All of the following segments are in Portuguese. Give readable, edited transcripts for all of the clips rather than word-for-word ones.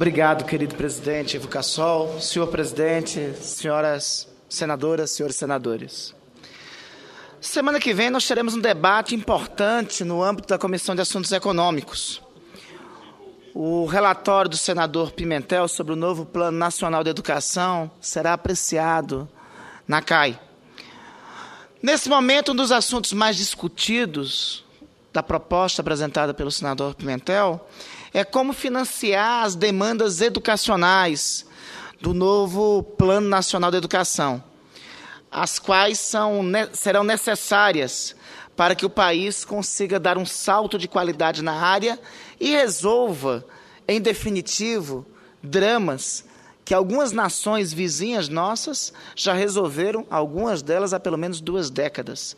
Obrigado, querido presidente Ivo Cassol, senhor presidente, senhoras senadoras, senhores senadores. Semana que vem nós teremos um debate importante no âmbito da Comissão de Assuntos Econômicos. O relatório do senador Pimentel sobre o novo Plano Nacional de Educação será apreciado na CAI. Nesse momento, um dos assuntos mais discutidos da proposta apresentada pelo senador Pimentel é como financiar as demandas educacionais do novo Plano Nacional de Educação, as quais serão necessárias para que o país consiga dar um salto de qualidade na área e resolva, em definitivo, dramas que algumas nações vizinhas nossas já resolveram, algumas delas há pelo menos 2 décadas.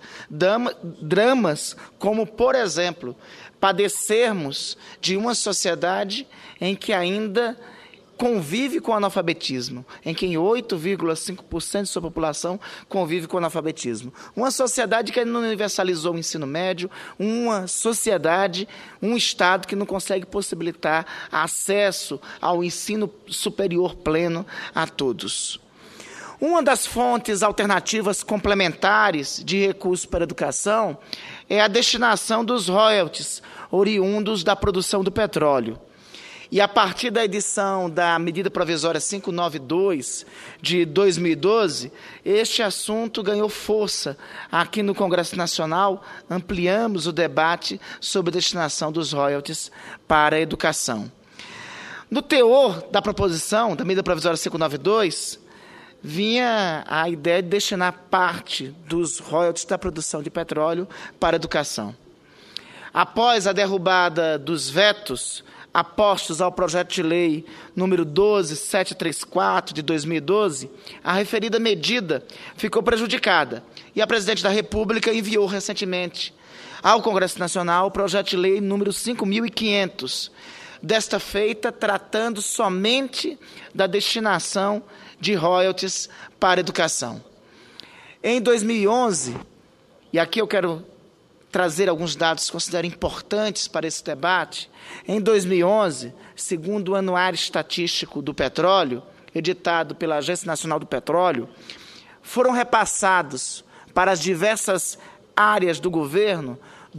Dramas como, por exemplo, padecermos de uma sociedade em que ainda convive com o analfabetismo, em que 8,5% de sua população convive com o analfabetismo. Uma sociedade que não universalizou o ensino médio, uma sociedade, um Estado que não consegue possibilitar acesso ao ensino superior pleno a todos. Uma das fontes alternativas complementares de recursos para a educação é a destinação dos royalties oriundos da produção do petróleo. E a partir da edição da medida provisória 592 de 2012, este assunto ganhou força aqui no Congresso Nacional. Ampliamos o debate sobre a destinação dos royalties para a educação. No teor da proposição da medida provisória 592, vinha a ideia de destinar parte dos royalties da produção de petróleo para a educação. Após a derrubada dos vetos apostos ao projeto de lei número 12734 de 2012, a referida medida ficou prejudicada e a Presidente da República enviou recentemente ao Congresso Nacional o projeto de lei número 5.500, desta feita tratando somente da destinação de royalties para a educação. Em 2011, e aqui eu quero trazer alguns dados que considero importantes para esse debate. Em 2011, segundo o Anuário Estatístico do Petróleo, editado pela Agência Nacional do Petróleo, foram repassados para as diversas áreas do governo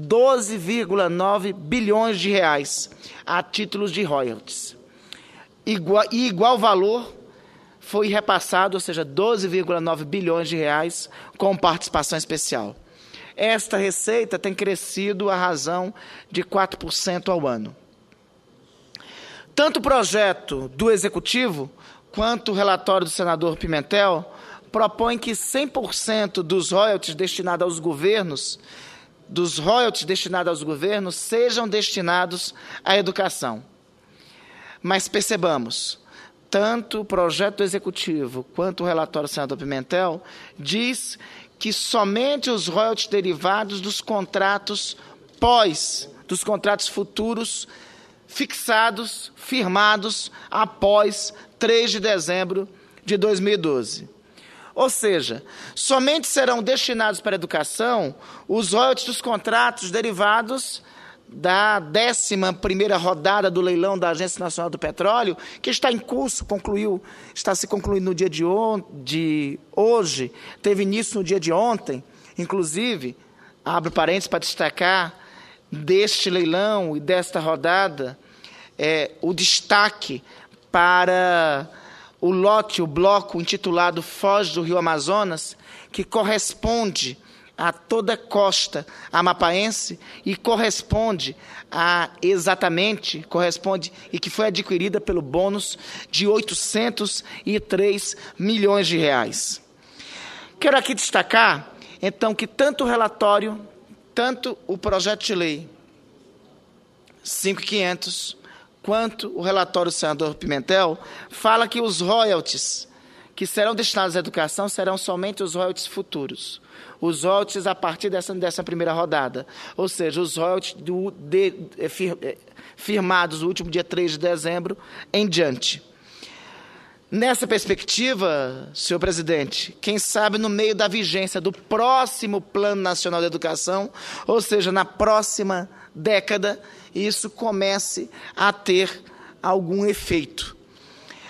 12,9 bilhões de reais a títulos de royalties. Igual valor foi repassado, ou seja, 12,9 bilhões de reais com participação especial. Esta receita tem crescido à razão de 4% ao ano. Tanto o projeto do Executivo quanto o relatório do senador Pimentel propõem que 100% dos royalties destinados aos governos, sejam destinados à educação. Mas percebamos, tanto o projeto do Executivo quanto o relatório do senador Pimentel diz que somente os royalties derivados dos contratos dos contratos futuros fixados, firmados após 3 de dezembro de 2012. Ou seja, somente serão destinados para a educação os royalties dos contratos derivados da 11ª rodada do leilão da Agência Nacional do Petróleo, que está em curso, está se concluindo no dia de hoje, teve início no dia de ontem. Inclusive, abro parênteses para destacar deste leilão e desta rodada, o destaque para o bloco intitulado Foz do Rio Amazonas, que corresponde a toda a costa amapaense e corresponde e que foi adquirida pelo bônus de 803 milhões de reais. Quero aqui destacar, então, que tanto o relatório, tanto o projeto de lei 5.500, quanto o relatório do senador Pimentel, fala que os royalties que serão destinados à educação serão somente os royalties futuros. Os royalties a partir dessa primeira rodada, ou seja, os royalties firmados no último dia 3 de dezembro em diante. Nessa perspectiva, senhor presidente, quem sabe no meio da vigência do próximo Plano Nacional de Educação, ou seja, na próxima década, isso comece a ter algum efeito.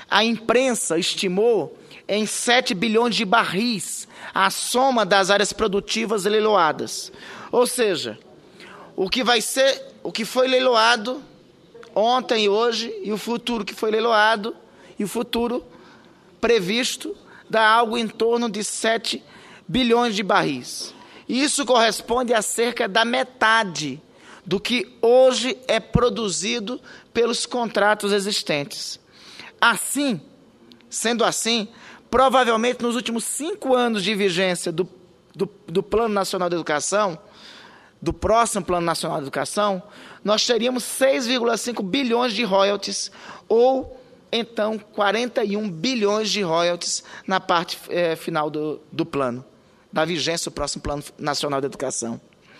A imprensa estimou em 7 bilhões de barris a soma das áreas produtivas leiloadas. Ou seja, o que foi leiloado ontem e hoje, e o futuro que foi leiloado, e o futuro previsto, dá algo em torno de 7 bilhões de barris. Isso corresponde a cerca da metade do que hoje é produzido pelos contratos existentes. Assim, sendo assim, provavelmente nos últimos 5 anos de vigência do Plano Nacional de Educação, do próximo Plano Nacional de Educação, nós teríamos 6,5 bilhões de royalties, ou então 41 bilhões de royalties na parte final do plano, da vigência do próximo Plano Nacional de Educação.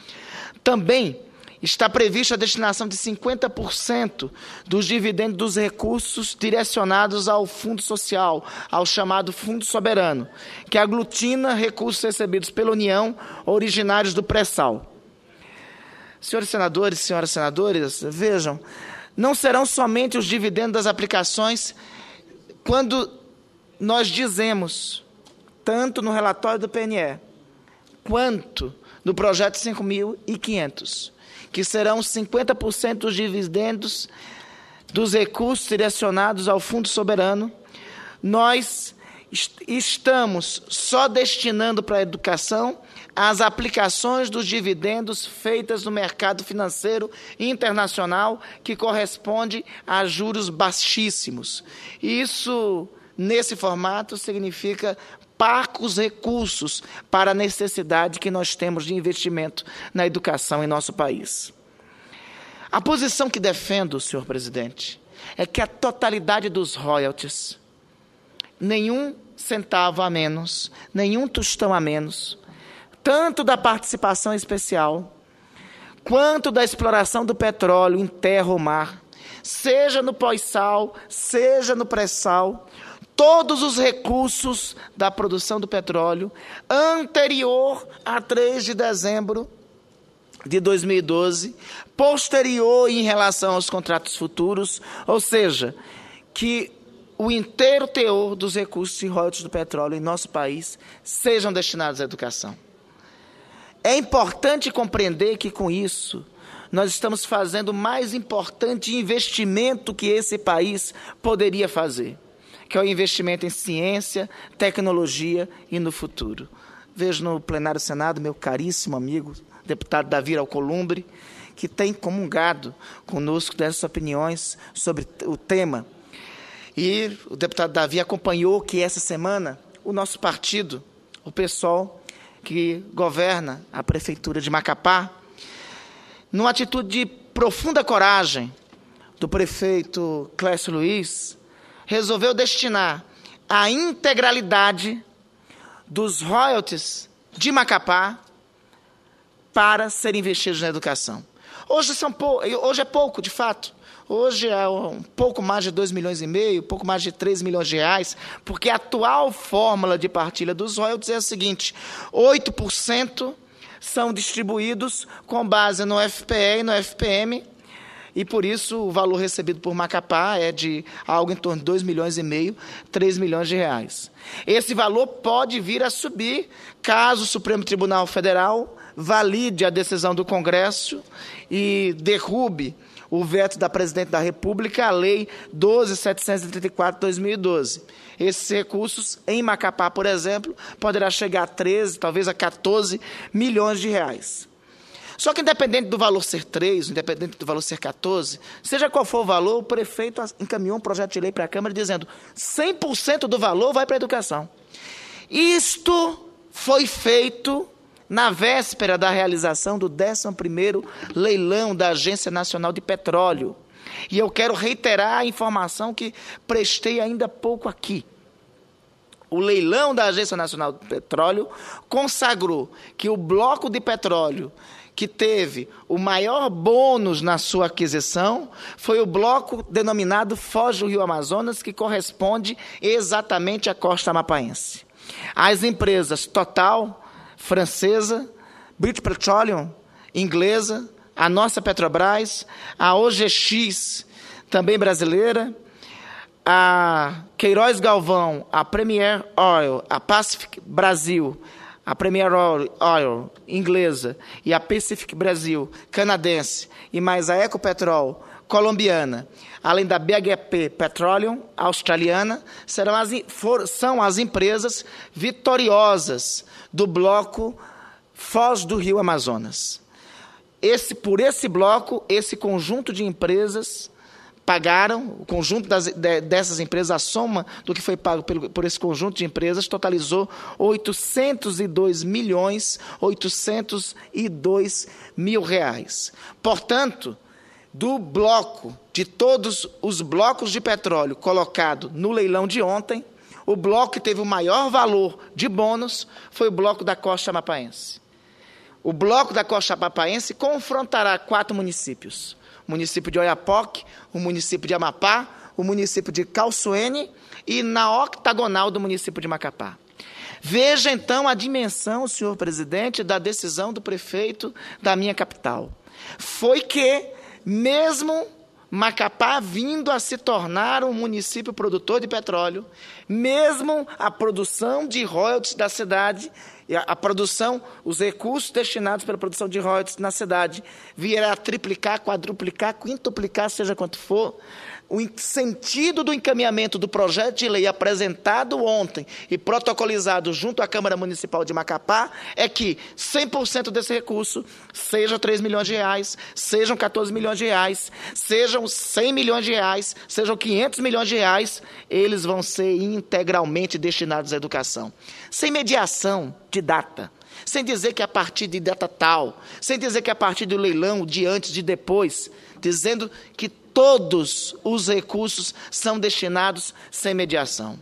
Também está prevista a destinação de 50% dos dividendos dos recursos direcionados ao Fundo Social, ao chamado Fundo Soberano, que aglutina recursos recebidos pela União originários do pré-sal. Senhores senadores, senhoras senadoras, vejam, não serão somente os dividendos das aplicações quando nós dizemos, tanto no relatório do PNE, quanto no projeto 5.500, que serão 50% dos dividendos dos recursos direcionados ao Fundo Soberano, nós estamos só destinando para a educação as aplicações dos dividendos feitas no mercado financeiro internacional, que corresponde a juros baixíssimos. Isso, nesse formato, significa parcos recursos para a necessidade que nós temos de investimento na educação em nosso país. A posição que defendo, senhor presidente, é que a totalidade dos royalties, nenhum centavo a menos, nenhum tostão a menos, tanto da participação especial, quanto da exploração do petróleo em terra ou mar, seja no pós-sal, seja no pré-sal, todos os recursos da produção do petróleo anterior a 3 de dezembro de 2012, posterior em relação aos contratos futuros, ou seja, que o inteiro teor dos recursos e royalties do petróleo em nosso país sejam destinados à educação. É importante compreender que, com isso, nós estamos fazendo o mais importante investimento que esse país poderia fazer, que é o investimento em ciência, tecnologia e no futuro. Vejo no plenário do Senado meu caríssimo amigo, deputado Davi Alcolumbre, que tem comungado conosco dessas opiniões sobre o tema. E o deputado Davi acompanhou que essa semana o nosso partido, o PSOL, que governa a prefeitura de Macapá, numa atitude de profunda coragem do prefeito Clécio Luiz, resolveu destinar a integralidade dos royalties de Macapá para serem investidos na educação. Hoje é pouco, de fato. Hoje é um pouco mais de 2,5 milhões, pouco mais de 3 milhões de reais, porque a atual fórmula de partilha dos royalties é a seguinte: 8% são distribuídos com base no FPE e no FPM, e por isso o valor recebido por Macapá é de algo em torno de 2,5 milhões, 3 milhões de reais. Esse valor pode vir a subir caso o Supremo Tribunal Federal valide a decisão do Congresso e derrube o veto da Presidente da República, a Lei 12.734 de 2012. Esses recursos, em Macapá, por exemplo, poderá chegar a 13, talvez a 14 milhões de reais. Só que, independente do valor ser 3, independente do valor ser 14, seja qual for o valor, o prefeito encaminhou um projeto de lei para a Câmara dizendo 100% do valor vai para a educação. Isto foi feito na véspera da realização do 11º leilão da Agência Nacional de Petróleo. E eu quero reiterar a informação que prestei ainda há pouco aqui. O leilão da Agência Nacional de Petróleo consagrou que o bloco de petróleo que teve o maior bônus na sua aquisição foi o bloco denominado Foz do Rio Amazonas, que corresponde exatamente à costa amapaense. As empresas Total, francesa, British Petroleum, inglesa, a nossa Petrobras, a OGX, também brasileira, a Queiroz Galvão, a Premier Oil, a Pacific Brasil, a Premier Oil inglesa e a Pacific Brasil canadense e mais a Ecopetrol colombiana, além da BHP Petroleum australiana, são as empresas vitoriosas do bloco Foz do Rio Amazonas. Por esse bloco, esse conjunto de empresas pagaram, o conjunto dessas empresas, a soma do que foi pago por esse conjunto de empresas, totalizou 802 mil reais. Portanto, do bloco, de todos os blocos de petróleo colocado no leilão de ontem, o bloco que teve o maior valor de bônus foi o bloco da Costa Amapaense. O bloco da Costa Amapaense confrontará 4 municípios: o município de Oiapoque, o município de Amapá, o município de Calçoene e na octagonal do município de Macapá. Veja, então, a dimensão, senhor presidente, da decisão do prefeito da minha capital. Foi que, mesmo Macapá vindo a se tornar um município produtor de petróleo, mesmo a produção de royalties da cidade, a produção, os recursos destinados pela produção de royalties na cidade, virá a triplicar, quadruplicar, quintuplicar, seja quanto for. O sentido do encaminhamento do projeto de lei apresentado ontem e protocolizado junto à Câmara Municipal de Macapá é que 100% desse recurso, sejam 3 milhões de reais, sejam 14 milhões de reais, sejam 100 milhões de reais, sejam 500 milhões de reais, eles vão ser integralmente destinados à educação. Sem mediação de data, sem dizer que é a partir de data tal, sem dizer que é a partir do leilão, de antes, de depois, dizendo que todos os recursos são destinados sem mediação.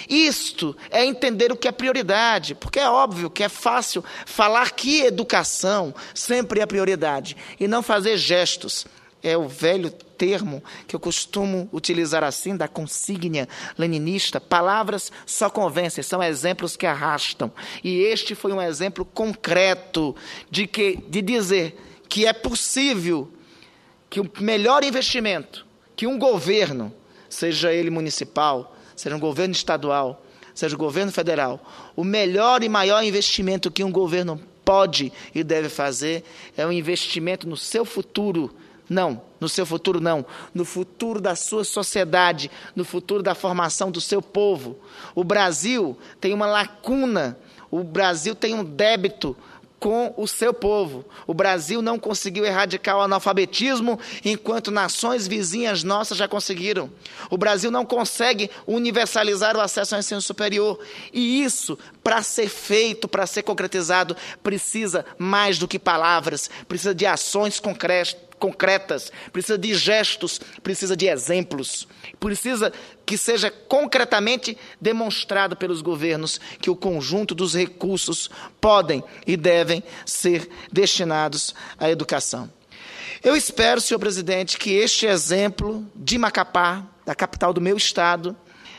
Isto é entender o que é prioridade, porque é óbvio que é fácil falar que educação sempre é prioridade e não fazer gestos. É o velho termo que eu costumo utilizar assim, da consígnia leninista: palavras só convencem, são exemplos que arrastam. E este foi um exemplo concreto de dizer que é possível que o melhor investimento que um governo, seja ele municipal, seja um governo estadual, seja um governo federal, o melhor e maior investimento que um governo pode e deve fazer é um investimento no seu futuro. Não, no seu futuro não, no futuro da sua sociedade, no futuro da formação do seu povo. O Brasil tem uma lacuna, o Brasil tem um débito com o seu povo. O Brasil não conseguiu erradicar o analfabetismo, enquanto nações vizinhas nossas já conseguiram. O Brasil não consegue universalizar o acesso ao ensino superior. E isso, para ser feito, para ser concretizado, precisa mais do que palavras, precisa de ações concretas, precisa de gestos, precisa de exemplos, precisa que seja concretamente demonstrado pelos governos que o conjunto dos recursos podem e devem ser destinados à educação. Eu espero, senhor presidente, que este exemplo de Macapá, da capital do meu estado,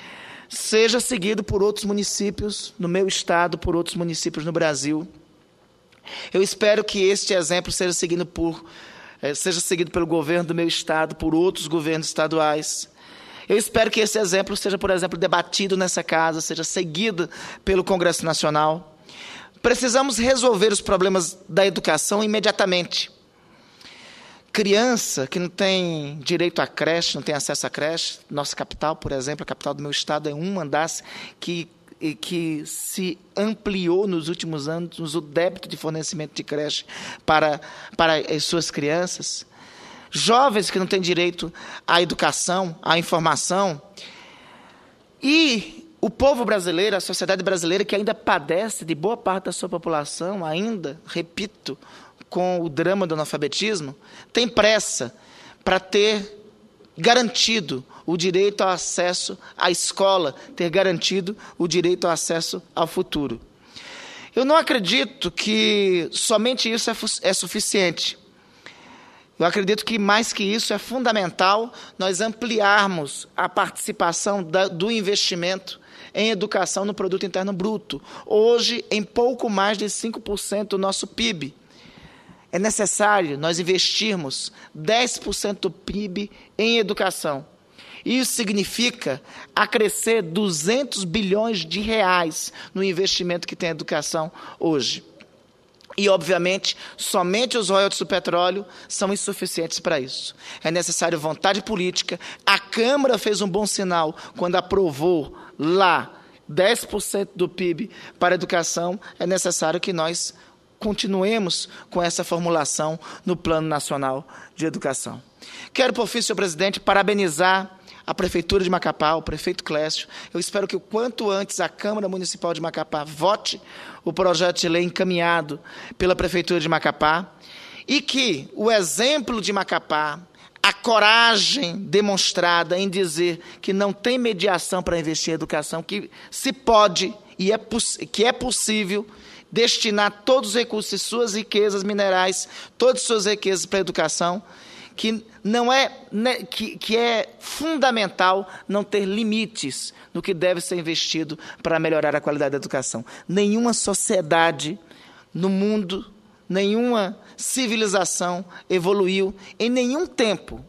seja seguido por outros municípios no meu estado, por outros municípios no Brasil. Eu espero que este exemplo seja seguido pelo governo do meu estado, por outros governos estaduais. Eu espero que esse exemplo seja, por exemplo, debatido nessa casa, seja seguido pelo Congresso Nacional. Precisamos resolver os problemas da educação imediatamente. Criança que não tem direito à creche, não tem acesso à creche, nossa capital, por exemplo, a capital do meu estado, é uma das que se ampliou nos últimos anos o débito de fornecimento de creche para as suas crianças. Jovens que não têm direito à educação, à informação. E o povo brasileiro, a sociedade brasileira, que ainda padece de boa parte da sua população, ainda, repito, com o drama do analfabetismo, tem pressa para ter garantido o direito ao acesso à escola, ter garantido o direito ao acesso ao futuro. Eu não acredito que somente isso é suficiente. Eu acredito que, mais que isso, é fundamental nós ampliarmos a participação do investimento em educação no Produto Interno Bruto. Hoje, em pouco mais de 5% do nosso PIB. É necessário nós investirmos 10% do PIB em educação. Isso significa acrescer 200 bilhões de reais no investimento que tem a educação hoje. E, obviamente, somente os royalties do petróleo são insuficientes para isso. É necessário vontade política. A Câmara fez um bom sinal quando aprovou lá 10% do PIB para a educação. É necessário que nós continuemos com essa formulação no Plano Nacional de Educação. Quero, por fim, senhor presidente, parabenizar a Prefeitura de Macapá, o prefeito Clécio. Eu espero que o quanto antes a Câmara Municipal de Macapá vote o projeto de lei encaminhado pela Prefeitura de Macapá e que o exemplo de Macapá, a coragem demonstrada em dizer que não tem mediação para investir em educação, que se pode e que é possível destinar todos os recursos, suas riquezas minerais, todas as suas riquezas para a educação, que é fundamental não ter limites no que deve ser investido para melhorar a qualidade da educação. Nenhuma sociedade no mundo, nenhuma civilização evoluiu em nenhum tempo,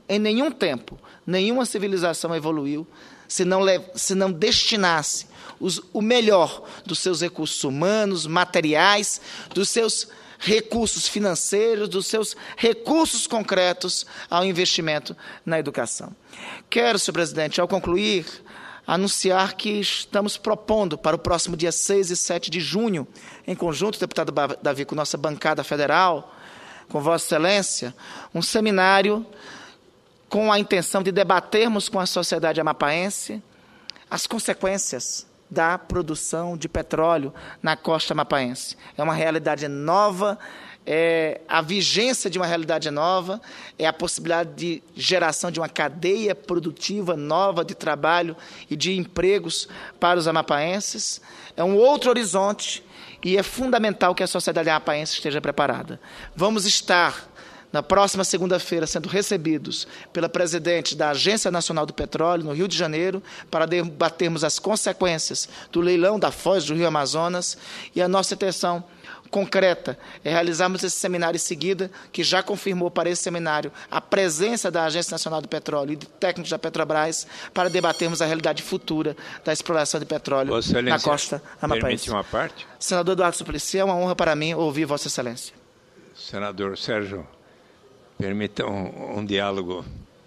nenhuma civilização evoluiu se não destinasse o melhor dos seus recursos humanos, materiais, dos seus recursos financeiros, dos seus recursos concretos ao investimento na educação. Quero, senhor presidente, ao concluir, anunciar que estamos propondo para o próximo dia 6 e 7 de junho, em conjunto, deputado Davi, com nossa bancada federal, com Vossa Excelência, um seminário com a intenção de debatermos com a sociedade amapaense as consequências da produção de petróleo na costa amapaense. É uma realidade nova, é a vigência de uma realidade nova, é a possibilidade de geração de uma cadeia produtiva nova de trabalho e de empregos para os amapaenses. É um outro horizonte e é fundamental que a sociedade amapaense esteja preparada. Vamos estar na próxima segunda-feira, sendo recebidos pela presidente da Agência Nacional do Petróleo, no Rio de Janeiro, para debatermos as consequências do leilão da Foz do Rio Amazonas. E a nossa intenção concreta é realizarmos esse seminário em seguida, que já confirmou para esse seminário a presença da Agência Nacional do Petróleo e de técnicos da Petrobras, para debatermos a realidade futura da exploração de petróleo na costa amapaense. Permite uma parte? Senador Eduardo Suplicy, é uma honra para mim ouvir Vossa Excelência. Senador Sérgio, permita um diálogo,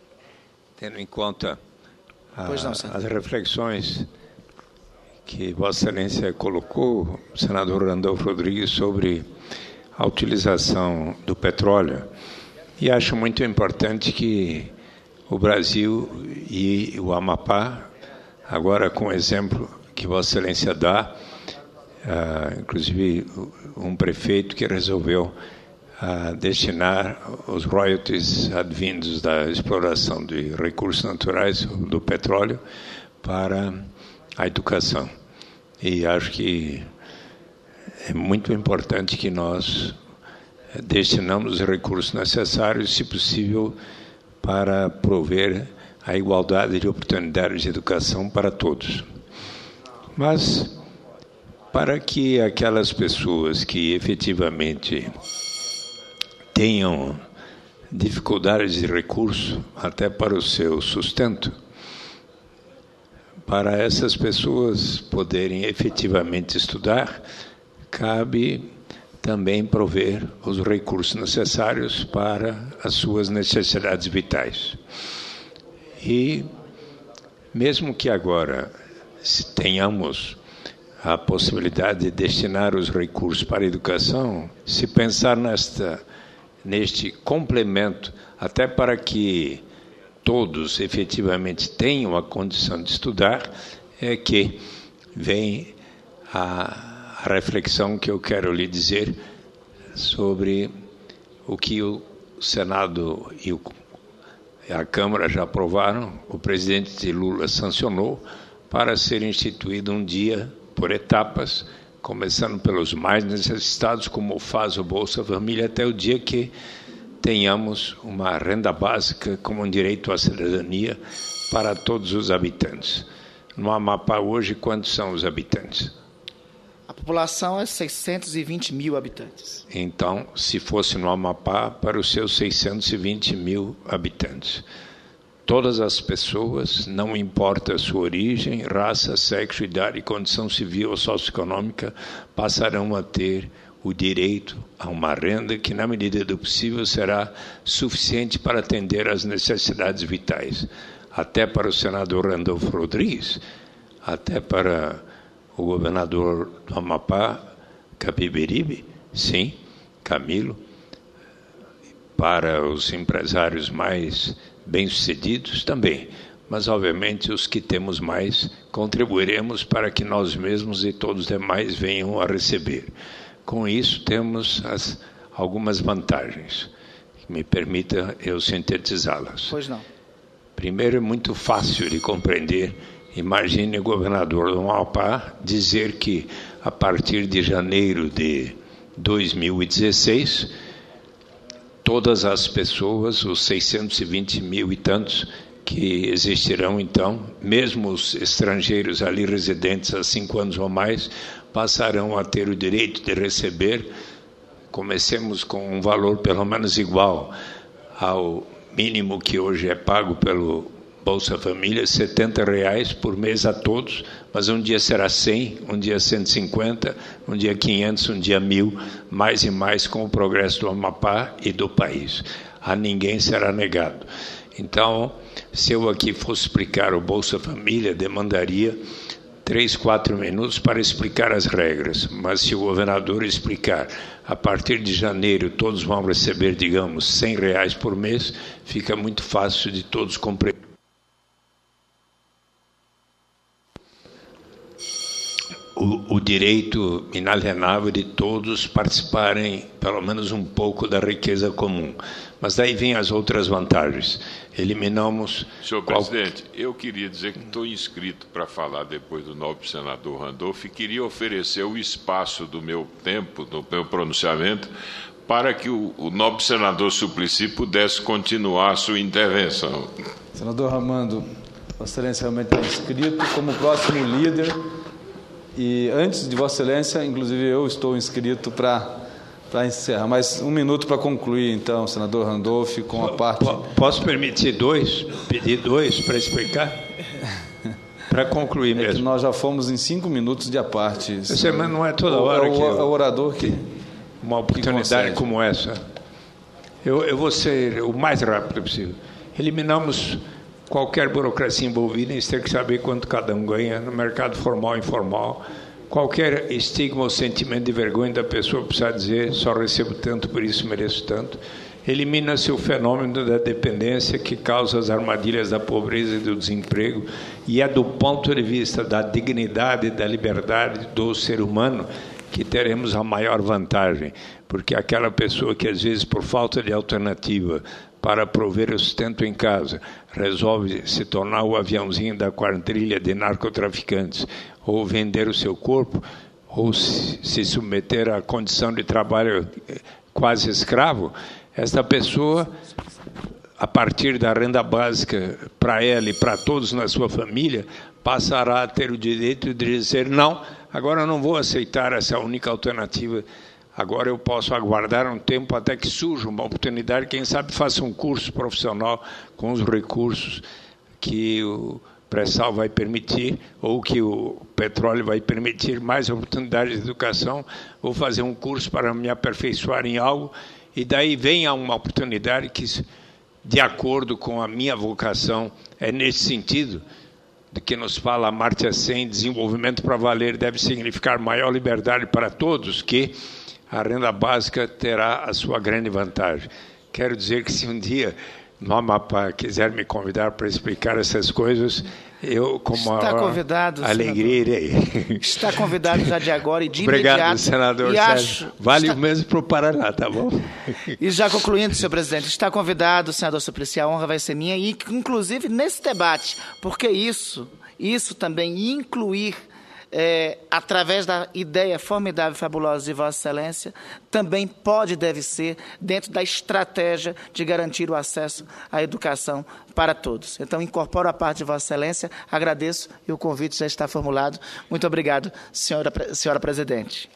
tendo em conta as reflexões que Vossa Excelência colocou, senador Randolfo Rodrigues, sobre a utilização do petróleo. E acho muito importante que o Brasil e o Amapá, agora com o exemplo que Vossa Excelência dá, inclusive um prefeito que resolveu destinar os royalties advindos da exploração de recursos naturais do petróleo para a educação. E acho que é muito importante que nós destinamos os recursos necessários, se possível, para prover a igualdade de oportunidades de educação para todos. Mas, para que aquelas pessoas que efetivamente tenham dificuldades de recurso até para o seu sustento, para essas pessoas poderem efetivamente estudar, cabe também prover os recursos necessários para as suas necessidades vitais. E, mesmo que agora tenhamos a possibilidade de destinar os recursos para a educação, se pensar neste complemento, até para que todos efetivamente tenham a condição de estudar, é que vem a reflexão que eu quero lhe dizer sobre o que o Senado e a Câmara já aprovaram, o presidente Lula sancionou, para ser instituído um dia por etapas, começando pelos mais necessitados, como faz o Bolsa Família, até o dia que tenhamos uma renda básica como um direito à cidadania para todos os habitantes. No Amapá hoje, quantos são os habitantes? A população é 620 mil habitantes. Então, se fosse no Amapá, para os seus 620 mil habitantes. Todas as pessoas, não importa a sua origem, raça, sexo, idade, condição civil ou socioeconômica, passarão a ter o direito a uma renda que, na medida do possível, será suficiente para atender às necessidades vitais. Até para o senador Randolfo Rodrigues, até para o governador do Amapá, Capiberibe, sim, Camilo, para os empresários mais bem-sucedidos também. Mas, obviamente, os que temos mais, contribuiremos para que nós mesmos e todos os demais venham a receber. Com isso, temos algumas vantagens. Me permita eu sintetizá-las. Pois não. Primeiro, é muito fácil de compreender. Imagine o governador do Amapá dizer que, a partir de janeiro de 2016, todas as pessoas, os 620 mil e tantos que existirão, então, mesmo os estrangeiros ali residentes há 5 anos ou mais, passarão a ter o direito de receber, comecemos com um valor pelo menos igual ao mínimo que hoje é pago pelo Bolsa Família, R$ 70 por mês a todos, mas um dia será 100, um dia 150, um dia 500, um dia 1.000, mais e mais com o progresso do Amapá e do país. A ninguém será negado. Então, se eu aqui fosse explicar o Bolsa Família, demandaria 3, 4 minutos para explicar as regras, mas se o governador explicar, a partir de janeiro todos vão receber, digamos, R$ 100 por mês, fica muito fácil de todos compreender. O direito inalienável de todos participarem, pelo menos um pouco, da riqueza comum. Mas daí vem as outras vantagens. Eliminamos... Senhor presidente, eu queria dizer que estou inscrito para falar depois do nobre senador Randolfo e queria oferecer o espaço do meu tempo, do meu pronunciamento, para que o nobre senador Suplicy pudesse continuar a sua intervenção. Senador Armando, Vossa Excelência realmente está inscrito como próximo líder. E antes de Vossa Excelência, inclusive eu estou inscrito para encerrar. Mais 1 minuto para concluir, então, senador Randolfo, com a parte... Posso permitir pedir 2 para explicar? Para concluir mesmo. É que nós já fomos em 5 minutos de a parte. Mas não é toda hora que... É o orador que... Uma oportunidade como essa. Eu vou ser o mais rápido possível. Eliminamos qualquer burocracia envolvida, em ter que saber quanto cada um ganha no mercado formal e informal. Qualquer estigma ou sentimento de vergonha da pessoa precisar dizer só recebo tanto, por isso mereço tanto. Elimina-se o fenômeno da dependência que causa as armadilhas da pobreza e do desemprego, e é do ponto de vista da dignidade e da liberdade do ser humano que teremos a maior vantagem, porque aquela pessoa que às vezes por falta de alternativa para prover o sustento em casa, resolve se tornar o aviãozinho da quadrilha de narcotraficantes, ou vender o seu corpo, ou se submeter à condição de trabalho quase escravo, esta pessoa, a partir da renda básica para ela e para todos na sua família, passará a ter o direito de dizer, não, agora eu não vou aceitar essa única alternativa. Agora eu posso aguardar um tempo até que surja uma oportunidade, quem sabe faça um curso profissional com os recursos que o pré-sal vai permitir, ou que o petróleo vai permitir, mais oportunidades de educação, ou fazer um curso para me aperfeiçoar em algo, e daí venha uma oportunidade que, de acordo com a minha vocação, é nesse sentido, de que nos fala Amartya Sen, desenvolvimento para valer deve significar maior liberdade para todos, que a renda básica terá a sua grande vantagem. Quero dizer que se um dia no Amapá quiser me convidar para explicar essas coisas, eu, com maior alegria, irei. Está convidado já de agora e de Obrigado, imediato. Senador Sérgio. Vale o mesmo para o Paraná, tá bom? E já concluindo, senhor presidente, está convidado, senador Suplicy, a honra vai ser minha, e inclusive nesse debate, porque isso também incluir através da ideia formidável e fabulosa de Vossa Excelência, também pode e deve ser dentro da estratégia de garantir o acesso à educação para todos. Então, incorporo a parte de Vossa Excelência, agradeço e o convite já está formulado. Muito obrigado, senhora Presidente.